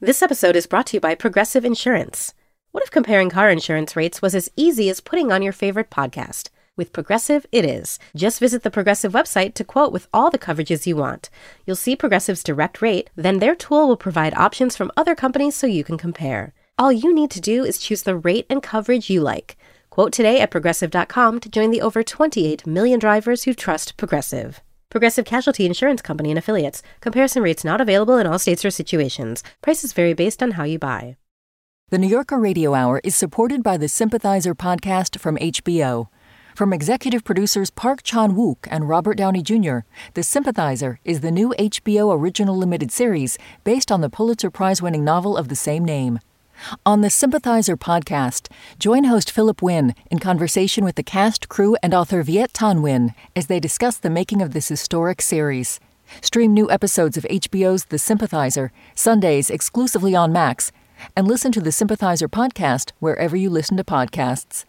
This episode is brought to you by Progressive Insurance. What if comparing car insurance rates was as easy as putting on your favorite podcast? With Progressive, it is. Just visit the Progressive website to quote with all the coverages you want. You'll see Progressive's direct rate, then their tool will provide options from other companies so you can compare. All you need to do is choose the rate and coverage you like. Quote today at Progressive.com to join the over 28 million drivers who trust Progressive. Progressive Casualty Insurance Company and Affiliates. Comparison rates not available in all states or situations. Prices vary based on how you buy. The New Yorker Radio Hour is supported by the Sympathizer podcast from HBO. From executive producers Park Chan-wook and Robert Downey Jr., The Sympathizer is the new HBO original limited series based on the Pulitzer Prize-winning novel of the same name. On the Sympathizer podcast, join host Philip Wynn in conversation with the cast, crew, and author Viet Thanh Nguyen as they discuss the making of this historic series. Stream new episodes of HBO's The Sympathizer, Sundays exclusively on Max, and listen to the Sympathizer podcast wherever you listen to podcasts.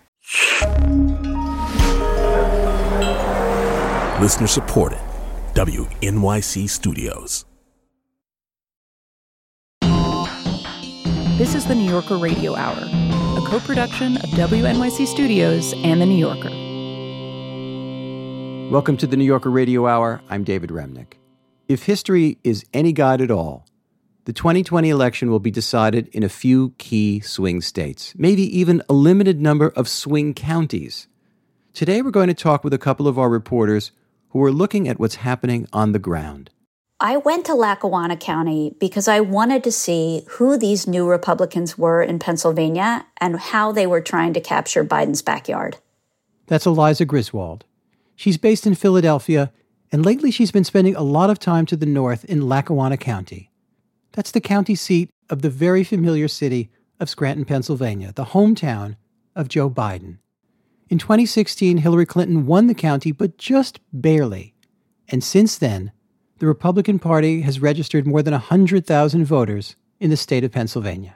Listener supported. WNYC Studios. This is the New Yorker Radio Hour, a co-production of WNYC Studios and The New Yorker. Welcome to the New Yorker Radio Hour. I'm David Remnick. If history is any guide at all, the 2020 election will be decided in a few key swing states, maybe even a limited number of swing counties. Today we're going to talk with a couple of our reporters who are looking at what's happening on the ground. I went to Lackawanna County because I wanted to see who these new Republicans were in Pennsylvania and how they were trying to capture Biden's backyard. That's Eliza Griswold. She's based in Philadelphia, and lately she's been spending a lot of time to the north in Lackawanna County. That's the county seat of the very familiar city of Scranton, Pennsylvania, the hometown of Joe Biden. In 2016, Hillary Clinton won the county, but just barely. And since then, the Republican Party has registered more than 100,000 voters in the state of Pennsylvania.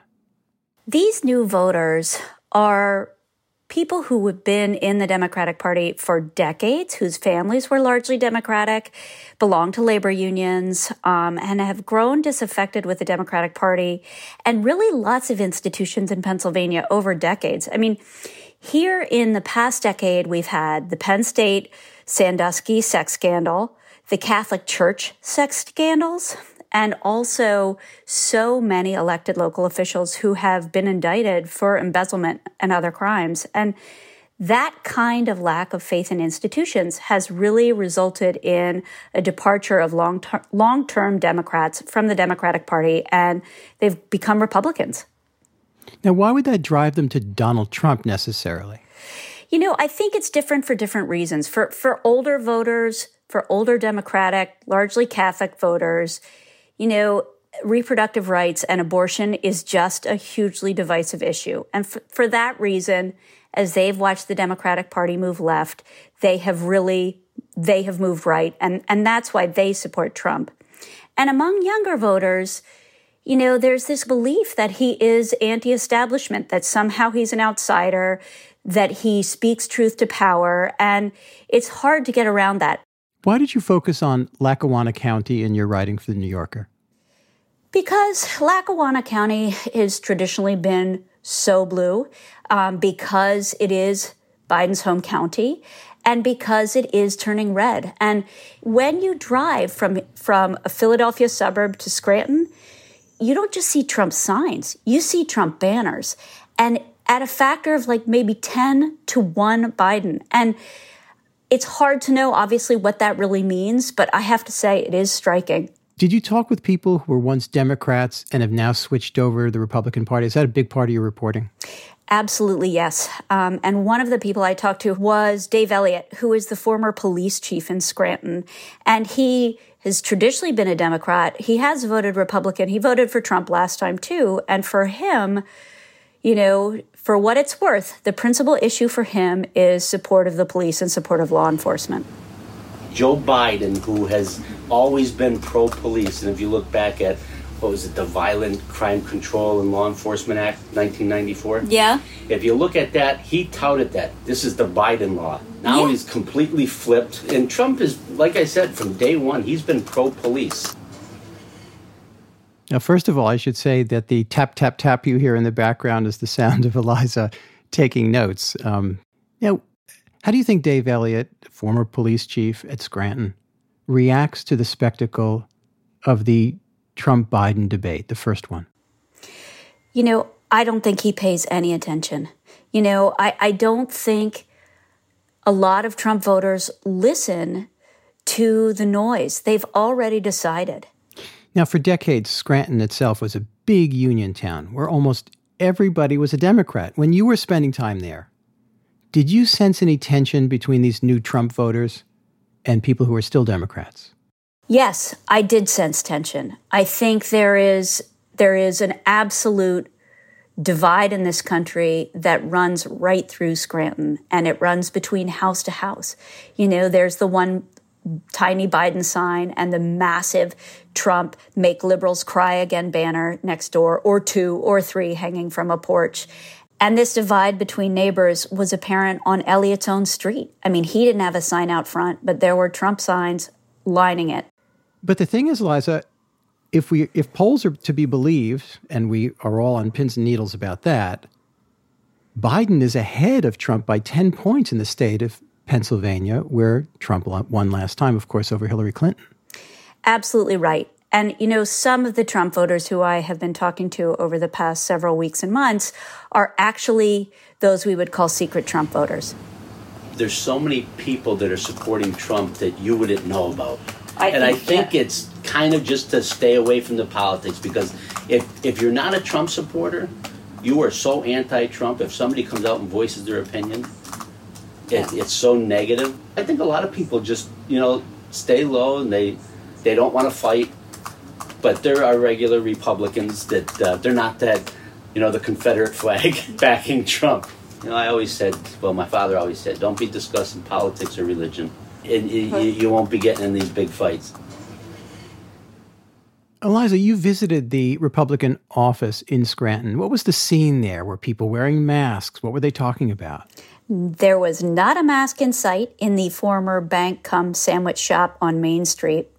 These new voters are people who have been in the Democratic Party for decades, whose families were largely Democratic, belong to labor unions, and have grown disaffected with the Democratic Party and really lots of institutions in Pennsylvania over decades. I mean, here in the past decade, we've had the Penn State Sandusky sex scandal, the Catholic Church sex scandals, and also so many elected local officials who have been indicted for embezzlement and other crimes. And that kind of lack of faith in institutions has really resulted in a departure of long-term Democrats from the Democratic Party, and they've become Republicans. Now, why would that drive them to Donald Trump necessarily? You know, I think it's different for different reasons. For older voters, for older Democratic, largely Catholic voters, you know, reproductive rights and abortion is just a hugely divisive issue. And for that reason, as they've watched the Democratic Party move left, they have moved right. And that's why they support Trump. And among younger voters, you know, there's this belief that he is anti-establishment, that somehow he's an outsider, that he speaks truth to power. And it's hard to get around that. Why did you focus on Lackawanna County in your writing for The New Yorker? Because Lackawanna County has traditionally been so blue, because it is Biden's home county, and because it is turning red. And when you drive from a Philadelphia suburb to Scranton, you don't just see Trump signs, you see Trump banners. And at a factor of like maybe 10 to 1 Biden. And it's hard to know, obviously, what that really means, but I have to say it is striking. Did you talk with people who were once Democrats and have now switched over to the Republican Party? Is that a big part of your reporting? Absolutely, yes. And one of the people I talked to was Dave Elliott, who is the former police chief in Scranton. And he has traditionally been a Democrat. He has voted Republican. He voted for Trump last time, too. And for him, you know, for what it's worth, the principal issue for him is support of the police and support of law enforcement. Joe Biden, who has always been pro-police, and if you look back at, what was it, the Violent Crime Control and Law Enforcement Act, 1994? Yeah. If you look at that, he touted that. This is the Biden law. Now he's completely flipped. And Trump is, like I said, from day one, he's been pro-police. Now, first of all, I should say that the tap, tap, tap you hear in the background is the sound of Eliza taking notes. Now, how do you think Dave Elliott, former police chief at Scranton, reacts to the spectacle of the Trump-Biden debate, the first one? I don't think he pays any attention. I don't think a lot of Trump voters listen to the noise. They've already decided. Now, for decades, Scranton itself was a big union town where almost everybody was a Democrat. When you were spending time there, did you sense any tension between these new Trump voters and people who are still Democrats? Yes, I did sense tension. I think there is an absolute divide in this country that runs right through Scranton, and it runs between house to house. There's the one tiny Biden sign and the massive Trump Make Liberals Cry Again banner next door, or 2 or 3 hanging from a porch. And this divide between neighbors was apparent on Elliott's own street. I mean, he didn't have a sign out front, but there were Trump signs lining it. But the thing is, Liza, if polls are to be believed, and we are all on pins and needles about that, Biden is ahead of Trump by 10 points in the state of Pennsylvania, where Trump won last time, of course, over Hillary Clinton. Absolutely right. And, some of the Trump voters who I have been talking to over the past several weeks and months are actually those we would call secret Trump voters. There's so many people that are supporting Trump that you wouldn't know about. I think it's kind of just to stay away from the politics, because if you're not a Trump supporter, you are so anti-Trump. If somebody comes out and voices their opinion, it's so negative. I think a lot of people just, stay low, and they don't want to fight. But there are regular Republicans that they're not that, the Confederate flag backing Trump. I always said, my father always said, don't be discussing politics or religion. And you won't be getting in these big fights. Eliza, you visited the Republican office in Scranton. What was the scene there? Were people wearing masks? What were they talking about? There was not a mask in sight in the former bank-cum-sandwich shop on Main Street.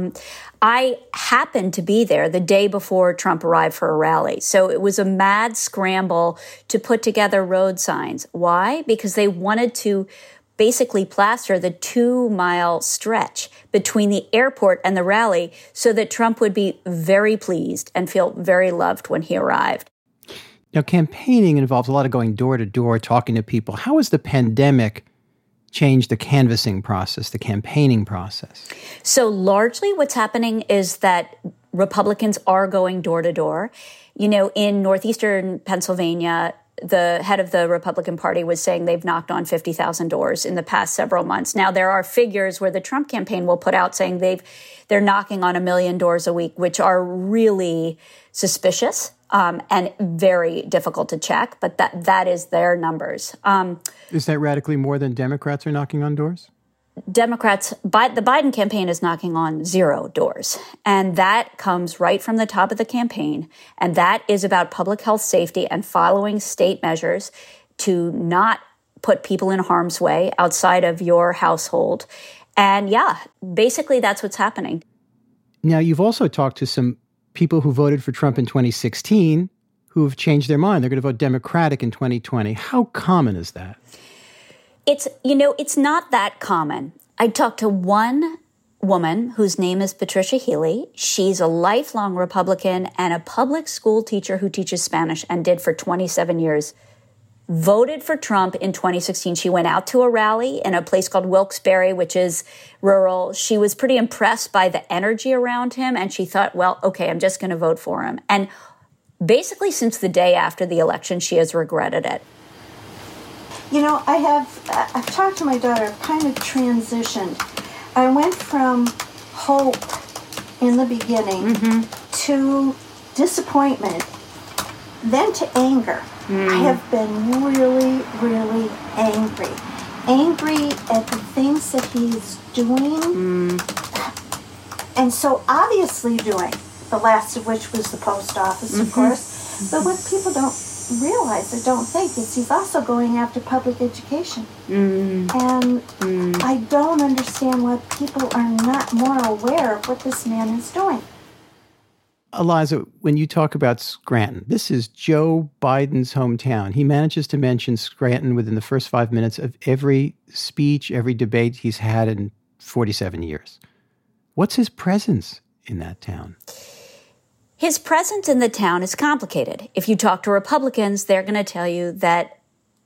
I happened to be there the day before Trump arrived for a rally. So it was a mad scramble to put together road signs. Why? Because they wanted to basically plaster the 2-mile stretch between the airport and the rally so that Trump would be very pleased and feel very loved when he arrived. Now, campaigning involves a lot of going door to door, talking to people. How has the pandemic changed the canvassing process, the campaigning process? So largely what's happening is that Republicans are going door to door. In northeastern Pennsylvania, the head of the Republican Party was saying they've knocked on 50,000 doors in the past several months. Now, there are figures where the Trump campaign will put out saying they're knocking on 1 million doors a week, which are really suspicious and very difficult to check. But that is their numbers. Is that radically more than Democrats are knocking on doors? The Biden campaign is knocking on 0 doors. And that comes right from the top of the campaign. And that is about public health safety and following state measures to not put people in harm's way outside of your household. And basically that's what's happening. Now, you've also talked to some people who voted for Trump in 2016 who have changed their mind. They're going to vote Democratic in 2020. How common is that? It's not that common. I talked to one woman whose name is Patricia Healy. She's a lifelong Republican and a public school teacher who teaches Spanish and did for 27 years. Voted for Trump in 2016. She went out to a rally in a place called Wilkes-Barre, which is rural. She was pretty impressed by the energy around him, and she thought, well, okay, I'm just going to vote for him. And basically since the day after the election, she has regretted it. I've talked to my daughter, I've kind of transitioned. I went from hope in the beginning to disappointment, then to anger. I have been really, really angry. Angry at the things that he's doing, and so obviously doing, the last of which was the post office, of course. But what people don't realize or don't think is he's also going after public education. And I don't understand why people are not more aware of what this man is doing. Eliza, when you talk about Scranton, this is Joe Biden's hometown. He manages to mention Scranton within the first 5 minutes of every speech, every debate he's had in 47 years. What's his presence in that town? His presence in the town is complicated. If you talk to Republicans, they're going to tell you that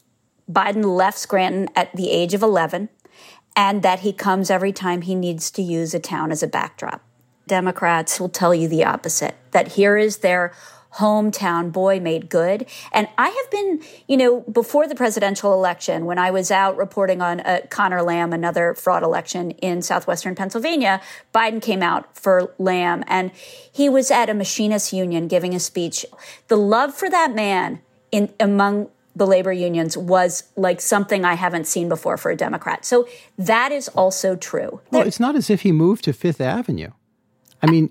Biden left Scranton at the age of 11 and that he comes every time he needs to use a town as a backdrop. Democrats will tell you the opposite, that here is their hometown boy made good. And I have been, before the presidential election, when I was out reporting on Connor Lamb, another fraud election in southwestern Pennsylvania, Biden came out for Lamb, and he was at a machinists union giving a speech. The love for that man among the labor unions was like something I haven't seen before for a Democrat. So that is also true. Well, it's not as if he moved to Fifth Avenue. I mean,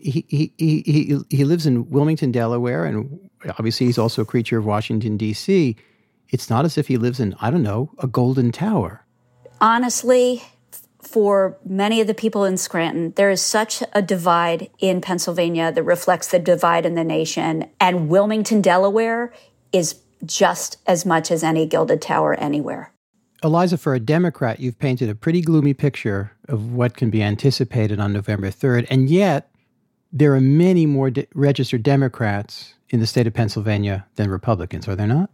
he lives in Wilmington, Delaware, and obviously he's also a creature of Washington, D.C. It's not as if he lives in, a Golden Tower. Honestly, for many of the people in Scranton, there is such a divide in Pennsylvania that reflects the divide in the nation. And Wilmington, Delaware is just as much as any Gilded Tower anywhere. Eliza, for a Democrat, you've painted a pretty gloomy picture of what can be anticipated on November 3rd. And yet, there are many more registered Democrats in the state of Pennsylvania than Republicans, are there not?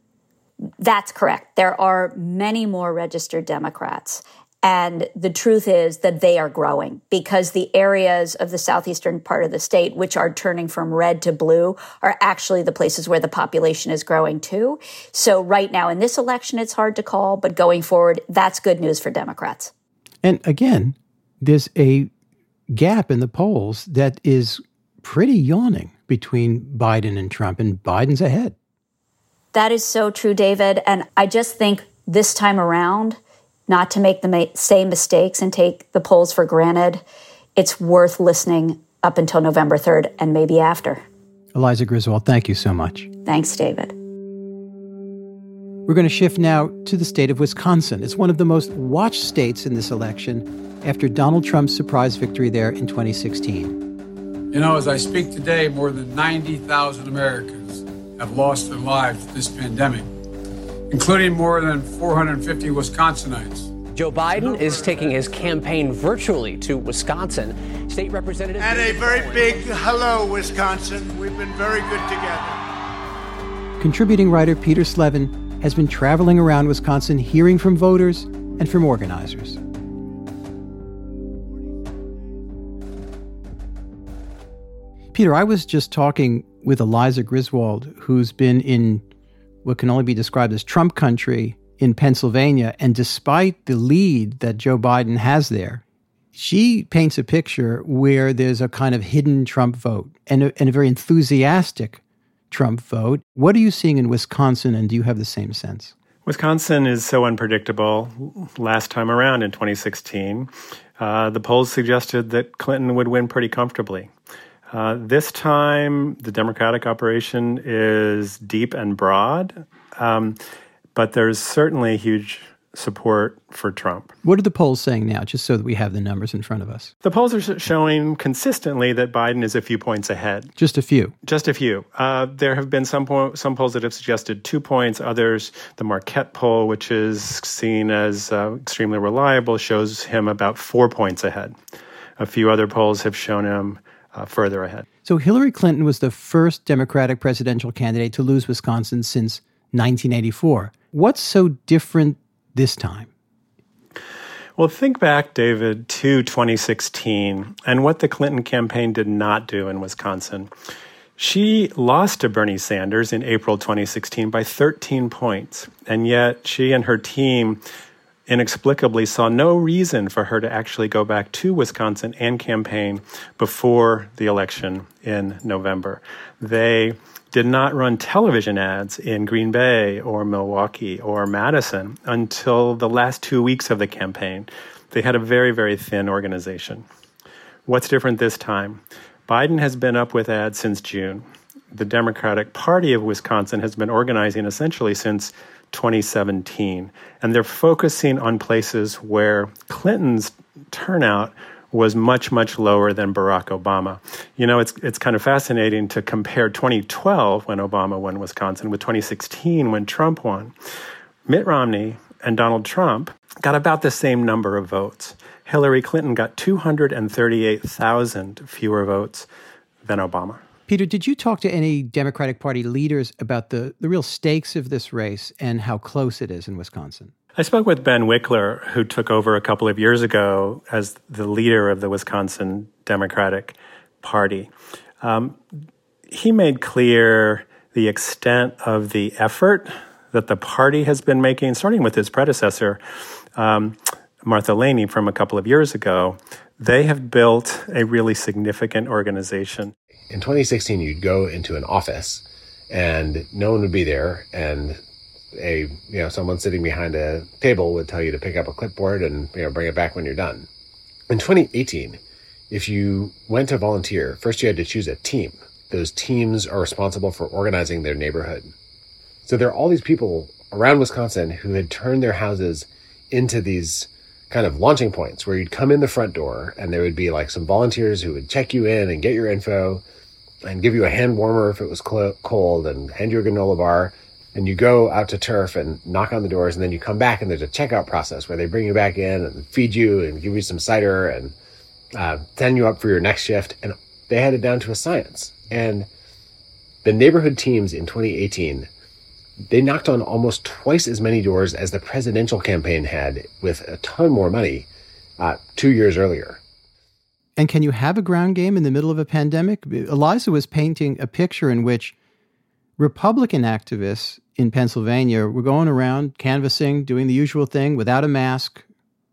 That's correct. There are many more registered Democrats. And the truth is that they are growing because the areas of the southeastern part of the state, which are turning from red to blue, are actually the places where the population is growing too. So right now in this election, it's hard to call, but going forward, that's good news for Democrats. And again, there's a gap in the polls that is pretty yawning between Biden and Trump, and Biden's ahead. That is so true, David. And I just think this time around, not to make the same mistakes and take the polls for granted, it's worth listening up until November 3rd and maybe after. Eliza Griswold, thank you so much. Thanks, David. We're going to shift now to the state of Wisconsin. It's one of the most watched states in this election after Donald Trump's surprise victory there in 2016. As I speak today, more than 90,000 Americans have lost their lives to this pandemic, including more than 450 Wisconsinites. Joe Biden is taking his campaign virtually to Wisconsin. State Representative... And a very big hello, Wisconsin. We've been very good together. Contributing writer Peter Slevin has been traveling around Wisconsin hearing from voters and from organizers. Peter, I was just talking with Eliza Griswold, who's been in what can only be described as Trump country in Pennsylvania. And despite the lead that Joe Biden has there, she paints a picture where there's a kind of hidden Trump vote and a very enthusiastic Trump vote. What are you seeing in Wisconsin, and do you have the same sense? Wisconsin is so unpredictable. Last time around in 2016, the polls suggested that Clinton would win pretty comfortably. This time, the Democratic operation is deep and broad, but there's certainly huge support for Trump. What are the polls saying now, just so that we have the numbers in front of us? The polls are showing consistently that Biden is a few points ahead. Just a few? Just a few. There have been some polls that have suggested 2 points. Others, the Marquette poll, which is seen as extremely reliable, shows him about 4 points ahead. A few other polls have shown him further ahead. So Hillary Clinton was the first Democratic presidential candidate to lose Wisconsin since 1984. What's so different this time? Well, think back, David, to 2016 and what the Clinton campaign did not do in Wisconsin. She lost to Bernie Sanders in April 2016 by 13 points, and yet she and her team inexplicably saw no reason for her to actually go back to Wisconsin and campaign before the election in November. They did not run television ads in Green Bay or Milwaukee or Madison until the last 2 weeks of the campaign. They had a very, very thin organization. What's different this time? Biden has been up with ads since June. The Democratic Party of Wisconsin has been organizing essentially since 2017, and they're focusing on places where Clinton's turnout was much, much lower than Barack Obama. You know, it's kind of fascinating to compare 2012, when Obama won Wisconsin, with 2016, when Trump won. Mitt Romney and Donald Trump got about the same number of votes. Hillary Clinton got 238,000 fewer votes than Obama. Peter, did you talk to any Democratic Party leaders about the real stakes of this race and how close it is in Wisconsin? I spoke with Ben Wickler, who took over a couple of years ago as the leader of the Wisconsin Democratic Party. He made clear the extent of the effort that the party has been making, starting with his predecessor, Martha Laney, from a couple of years ago. They have built a really significant organization. In 2016, you'd go into an office and no one would be there, and someone sitting behind a table would tell you to pick up a clipboard and bring it back when you're done. In 2018, if you went to volunteer, first you had to choose a team. Those teams are responsible for organizing their neighborhood. So there are all these people around Wisconsin who had turned their houses into these kind of launching points where you'd come in the front door and there would be like some volunteers who would check you in and get your info and give you a hand warmer if it was cold and hand you a granola bar. And you go out to turf and knock on the doors, and then you come back and there's a checkout process where they bring you back in and feed you and give you some cider and send you up for your next shift. And they had it down to a science. And the neighborhood teams in 2018, they knocked on almost twice as many doors as the presidential campaign had, with a ton more money 2 years earlier. And can you have a ground game in the middle of a pandemic? Eliza was painting a picture in which Republican activists in Pennsylvania were going around canvassing, doing the usual thing without a mask,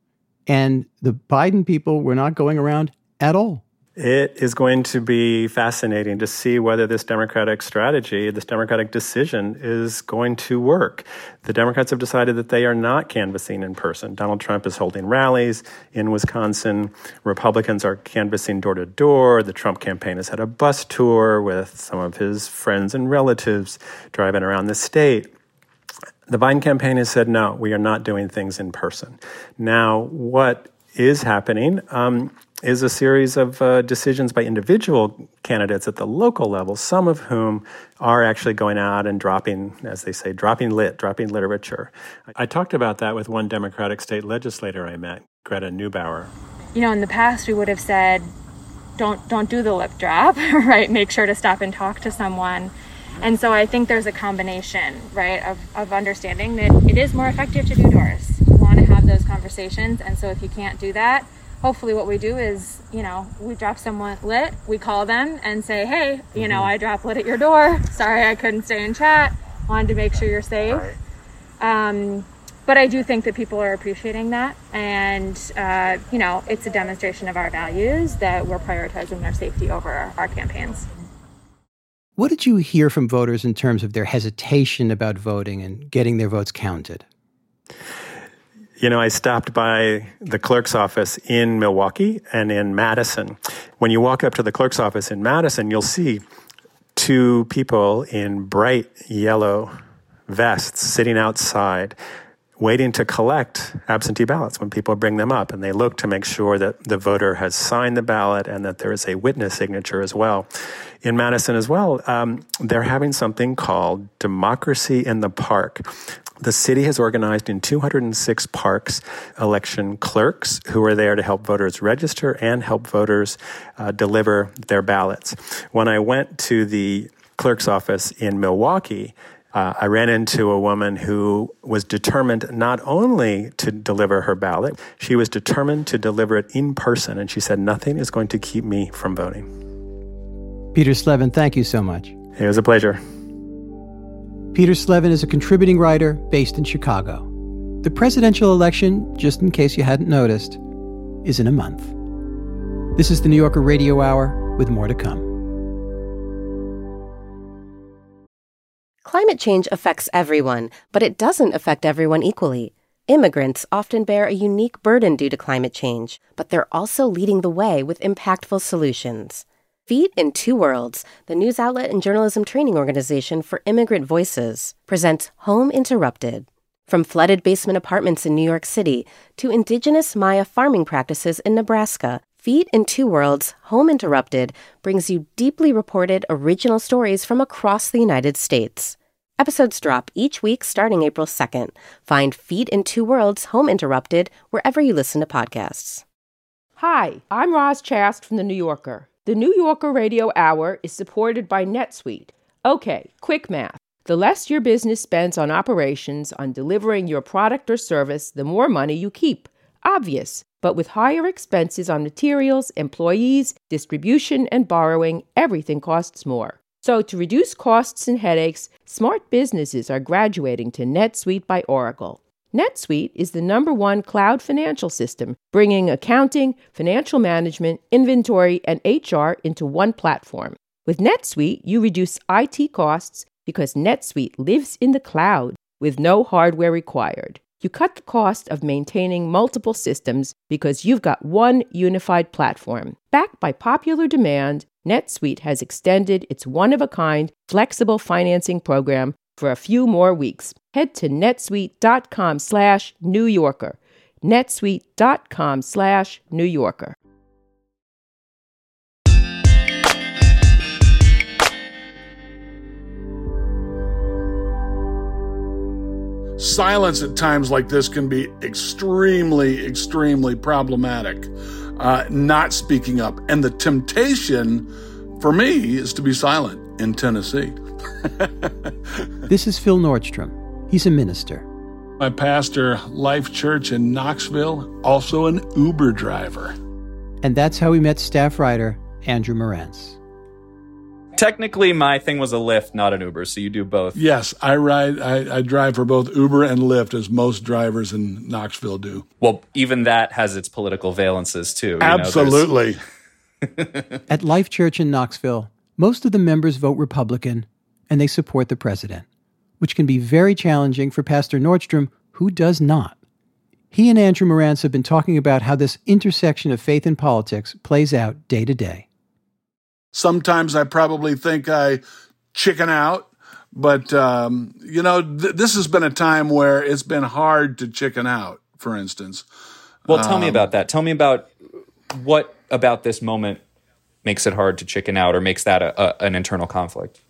and the Biden people were not going around at all. It is going to be fascinating to see whether this Democratic strategy, this Democratic decision, is going to work. The Democrats have decided that they are not canvassing in person. Donald Trump is holding rallies in Wisconsin. Republicans are canvassing door to door. The Trump campaign has had a bus tour with some of his friends and relatives driving around the state. The Biden campaign has said, no, we are not doing things in person. Now, what is happening is a series of decisions by individual candidates at the local level, some of whom are actually going out and dropping, as they say, dropping literature. I talked about that with one Democratic state legislator I met, Greta Neubauer. You know, in the past, we would have said, don't do the lip drop, right? Make sure to stop and talk to someone. And so I think there's a combination, right, of understanding that it is more effective to do doors. You want to have those conversations. And so if you can't do that, hopefully what we do is, we drop someone lit, we call them and say, hey, I dropped lit at your door. Sorry, I couldn't stay and chat. Wanted to make sure you're safe. Right. But I do think that people are appreciating that. And, it's a demonstration of our values that we're prioritizing their safety over our campaigns. What did you hear from voters in terms of their hesitation about voting and getting their votes counted? I stopped by the clerk's office in Milwaukee and in Madison. When you walk up to the clerk's office in Madison, you'll see two people in bright yellow vests sitting outside waiting to collect absentee ballots when people bring them up. And they look to make sure that the voter has signed the ballot and that there is a witness signature as well. In Madison as well, they're having something called Democracy in the Park. The city has organized in 206 parks election clerks who are there to help voters register and help voters deliver their ballots. When I went to the clerk's office in Milwaukee, I ran into a woman who was determined not only to deliver her ballot, she was determined to deliver it in person. And she said, nothing is going to keep me from voting. Peter Slevin, thank you so much. It was a pleasure. Peter Slevin is a contributing writer based in Chicago. The presidential election, just in case you hadn't noticed, is in a month. This is the New Yorker Radio Hour, with more to come. Climate change affects everyone, but it doesn't affect everyone equally. Immigrants often bear a unique burden due to climate change, but they're also leading the way with impactful solutions. Feet in Two Worlds, the news outlet and journalism training organization for immigrant voices, presents Home Interrupted. From flooded basement apartments in New York City to indigenous Maya farming practices in Nebraska, Feet in Two Worlds, Home Interrupted, brings you deeply reported original stories from across the United States. Episodes drop each week starting April 2nd. Find Feet in Two Worlds, Home Interrupted wherever you listen to podcasts. Hi, I'm Roz Chast from The New Yorker. The New Yorker Radio Hour is supported by NetSuite. Okay, quick math. The less your business spends on operations, on delivering your product or service, the more money you keep. Obvious. But with higher expenses on materials, employees, distribution, and borrowing, everything costs more. So to reduce costs and headaches, smart businesses are graduating to NetSuite by Oracle. NetSuite is the #1 cloud financial system, bringing accounting, financial management, inventory, and HR into one platform. With NetSuite, you reduce IT costs because NetSuite lives in the cloud with no hardware required. You cut the cost of maintaining multiple systems because you've got one unified platform. Backed by popular demand, NetSuite has extended its one-of-a-kind flexible financing program for a few more weeks. Head to netsuite.com/New Yorker. netsuite.com/New Yorker. Silence at times like this can be extremely, extremely problematic, not speaking up. And the temptation for me is to be silent in Tennessee. This is Phil Nordstrom. He's a minister. I pastor Life Church in Knoxville, also an Uber driver. And that's how we met staff writer Andrew Marantz. Technically, my thing was a Lyft, not an Uber, so you do both. Yes, I drive for both Uber and Lyft, as most drivers in Knoxville do. Well, even that has its political valences, too. Absolutely. At Life Church in Knoxville, most of the members vote Republican, and they support the president, which can be very challenging for Pastor Nordstrom, who does not. He and Andrew Marantz have been talking about how this intersection of faith and politics plays out day to day. Sometimes I probably think I chicken out, but, this has been a time where it's been hard to chicken out, for instance. Well, tell me about that. Tell me about what about this moment makes it hard to chicken out or makes that an internal conflict.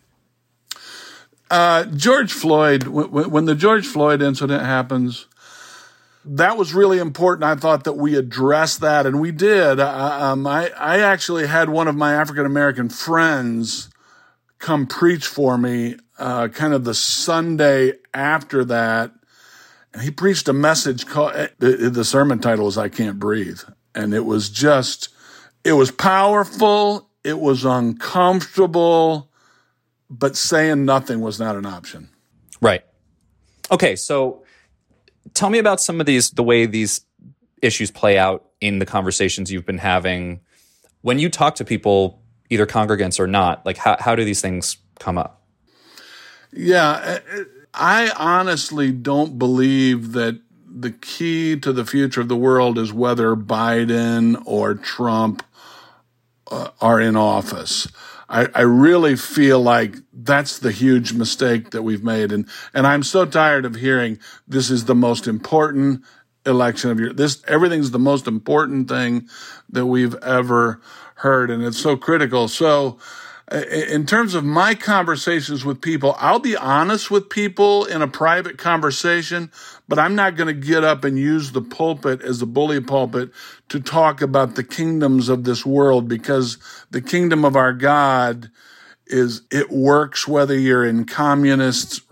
George Floyd, when the George Floyd incident happens, that was really important. I thought that we addressed that, and we did. I actually had one of my African-American friends come preach for me kind of the Sunday after that. And he preached a message called, the sermon title is I Can't Breathe. And it was powerful, it was uncomfortable, but saying nothing was not an option. Right. Okay, so tell me about some of the way these issues play out in the conversations you've been having. When you talk to people, either congregants or not, like how do these things come up? Yeah, I honestly don't believe that the key to the future of the world is whether Biden or Trump are in office. I really feel like that's the huge mistake that we've made. And I'm so tired of hearing this is the most important election of everything's the most important thing that we've ever heard. And it's so critical. So in terms of my conversations with people, I'll be honest with people in a private conversation, but I'm not going to get up and use the pulpit as a bully pulpit to talk about the kingdoms of this world, because the kingdom of our God it works whether you're in communist,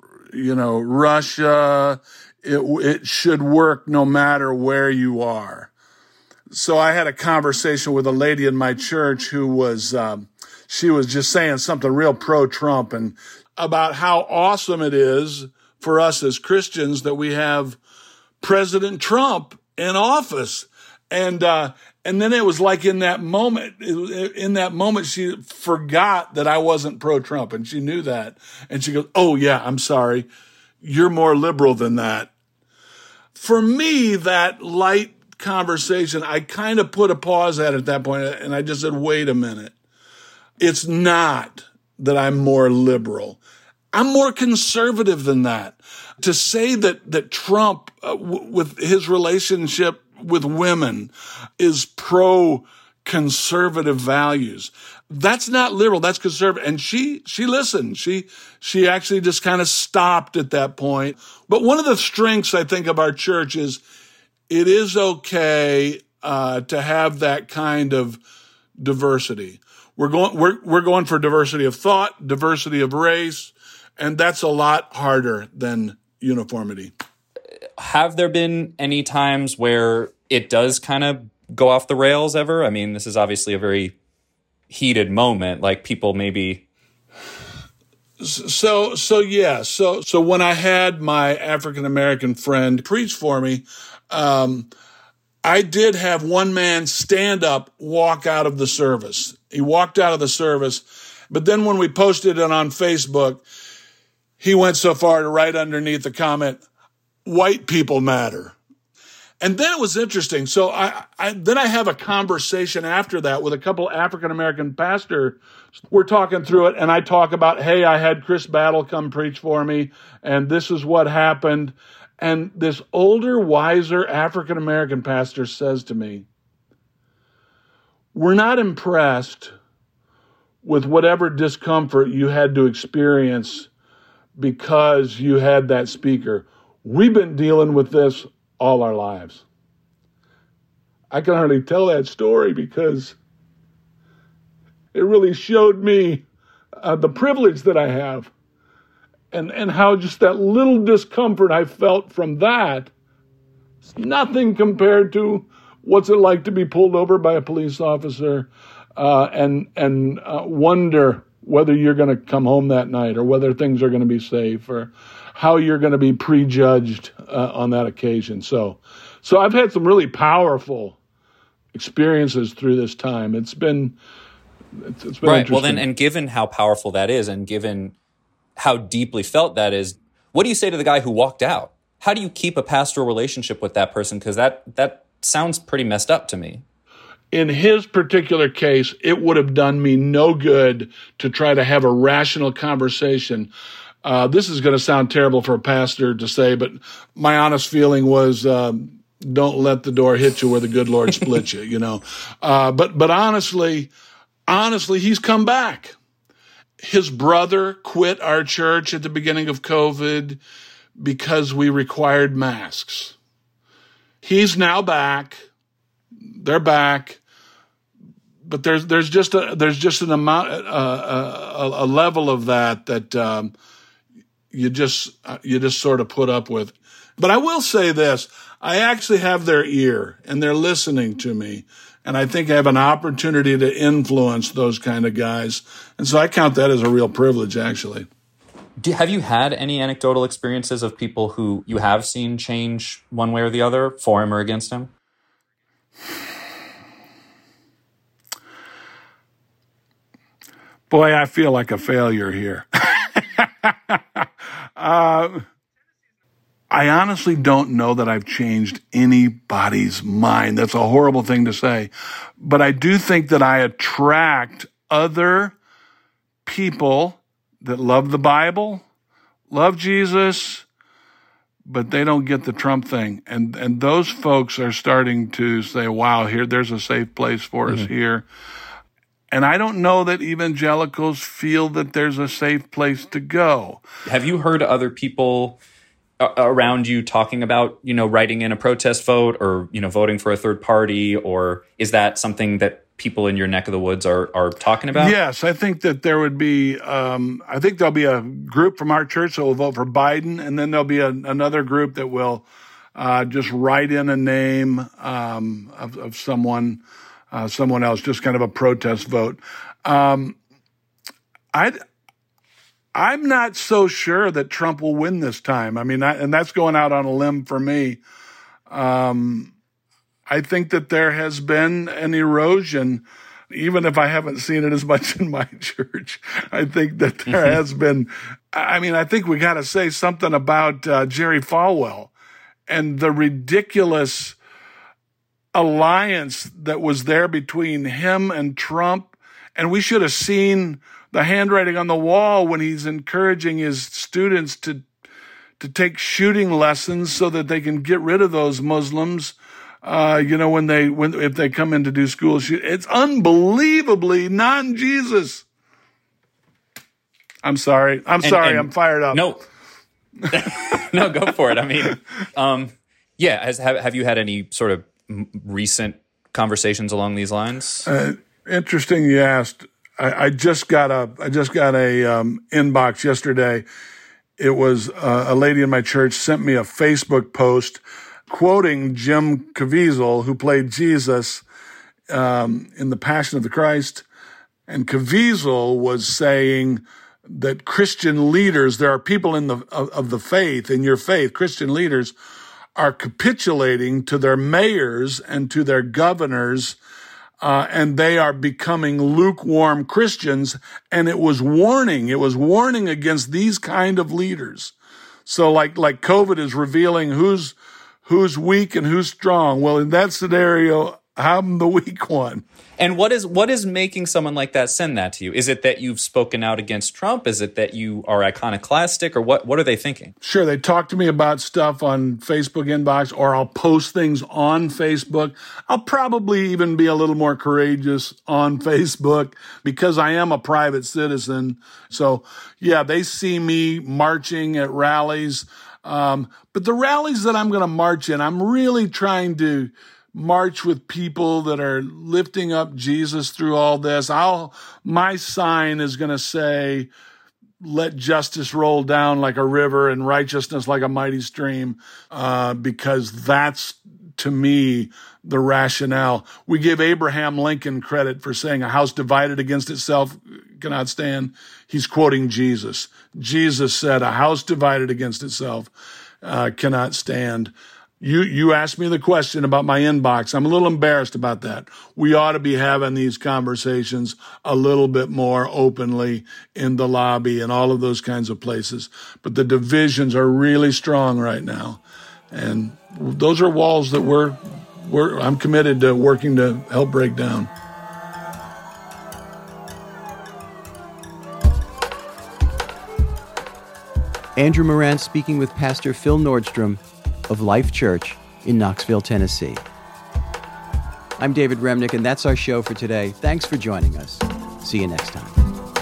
Russia. It should work no matter where you are. So I had a conversation with a lady in my church who was, she was just saying something real pro-Trump and about how awesome it is for us as Christians that we have President Trump in office. And then it was like in that moment, she forgot that I wasn't pro-Trump, and she knew that. And she goes, "Oh yeah, I'm sorry. You're more liberal than that." For me, that light conversation, I kind of put a pause at that point, and I just said, wait a minute. It's not that I'm more liberal. I'm more conservative than that. To say that Trump, with his relationship with women is pro-conservative values. That's not liberal, that's conservative. And she listened. She actually just kind of stopped at that point. But one of the strengths, I think, of our church is it is okay to have that kind of diversity. We're going for diversity of thought, diversity of race, and that's a lot harder than uniformity. Have there been any times where it does kind of go off the rails ever? I mean, this is obviously a very heated moment, like people maybe. So when I had my African-American friend preach for me, I did have one man stand up, walk out of the service. He walked out of the service, but then when we posted it on Facebook, he went so far to write underneath the comment, "White people matter." And then it was interesting. So I have a conversation after that with a couple African-American pastors. We're talking through it, and I talk about, hey, I had Chris Battle come preach for me, and this is what happened. And this older, wiser African-American pastor says to me, "We're not impressed with whatever discomfort you had to experience because you had that speaker. We've been dealing with this all our lives." I can hardly tell that story because it really showed me the privilege that I have and how just that little discomfort I felt from that is nothing compared to what's it like to be pulled over by a police officer and wonder whether you're going to come home that night or whether things are going to be safe or how you're going to be prejudged on that occasion. So I've had some really powerful experiences through this time. It's been right. Well, then, and given how powerful that is, and given how deeply felt that is, what do you say to the guy who walked out? How do you keep a pastoral relationship with that person? Because that sounds pretty messed up to me. In his particular case, it would have done me no good to try to have a rational conversation. This is going to sound terrible for a pastor to say, but my honest feeling was, don't let the door hit you where the good Lord split you, you know. But honestly, he's come back. His brother quit our church at the beginning of COVID because we required masks. He's now back. They're back. But there's just an amount, a level of that you just sort of put up with. But I will say this, I actually have their ear and they're listening to me. And I think I have an opportunity to influence those kind of guys. And so I count that as a real privilege, actually. Have you had any anecdotal experiences of people who you have seen change one way or the other, for him or against him? Boy, I feel like a failure here. I honestly don't know that I've changed anybody's mind. That's a horrible thing to say. But I do think that I attract other people that love the Bible, love Jesus, but they don't get the Trump thing. And those folks are starting to say, wow, there's a safe place for us here. And I don't know that evangelicals feel that there's a safe place to go. Have you heard other people around you talking about, writing in a protest vote or, voting for a third party? Or is that something that people in your neck of the woods are talking about? Yes, I think that there would be, I think there'll be a group from our church that will vote for Biden, and then there'll be another group that will just write in a name of someone else, just kind of a protest vote. I'm not so sure that Trump will win this time. I mean, and that's going out on a limb for me. I think that there has been an erosion, even if I haven't seen it as much in my church. I think that there has been. I think we got to say something about Jerry Falwell and the ridiculous alliance that was there between him and Trump. And we should have seen the handwriting on the wall when he's encouraging his students to take shooting lessons so that they can get rid of those Muslims if they come in to do school shoot. It's unbelievably non-Jesus. I'm sorry. I'm fired up. No, no, go for it. I mean, have you had any sort of recent conversations along these lines? Interesting you asked. I just got a inbox yesterday. It was a lady in my church sent me a Facebook post quoting Jim Caviezel, who played Jesus in The Passion of the Christ. And Caviezel was saying that Christian leaders, there are people of the faith, in your faith, Christian leaders, are capitulating to their mayors and to their governors, and they are becoming lukewarm Christians. And it was warning against these kind of leaders. So like COVID is revealing who's weak and who's strong. Well, in that scenario, I'm the weak one. And what is making someone like that send that to you? Is it that you've spoken out against Trump? Is it that you are iconoclastic? Or what are they thinking? Sure, they talk to me about stuff on Facebook inbox, or I'll post things on Facebook. I'll probably even be a little more courageous on Facebook because I am a private citizen. So, yeah, they see me marching at rallies. But the rallies that I'm going to march in, I'm really trying to march with people that are lifting up Jesus through all this. My sign is going to say, let justice roll down like a river and righteousness like a mighty stream, because that's, to me, the rationale. We give Abraham Lincoln credit for saying a house divided against itself cannot stand. He's quoting Jesus. Jesus said a house divided against itself cannot stand. You asked me the question about my inbox. I'm a little embarrassed about that. We ought to be having these conversations a little bit more openly in the lobby and all of those kinds of places. But the divisions are really strong right now. And those are walls that I'm committed to working to help break down. Andrew Moran speaking with Pastor Phil Nordstrom of Life Church in Knoxville, Tennessee. I'm David Remnick, and that's our show for today. Thanks for joining us. See you next time.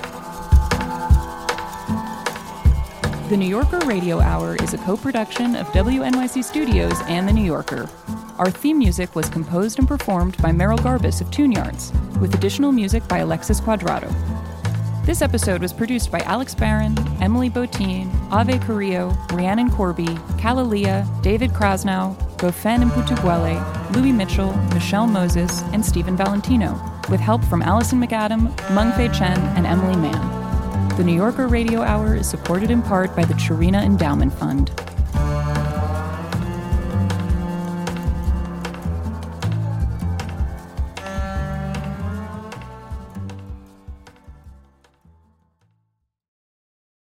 The New Yorker Radio Hour is a co-production of WNYC Studios and The New Yorker. Our theme music was composed and performed by Merrill Garbus of Tune Yards, with additional music by Alexis Cuadrado. This episode was produced by Alex Barron, Emily Botine, Ave Carrillo, Rhiannon Corby, Kalalia, David Krasnow, Gofen Mputuguele, Louis Mitchell, Michelle Moses, and Stephen Valentino, with help from Allison McAdam, Mengfei Chen, and Emily Mann. The New Yorker Radio Hour is supported in part by the Chirina Endowment Fund.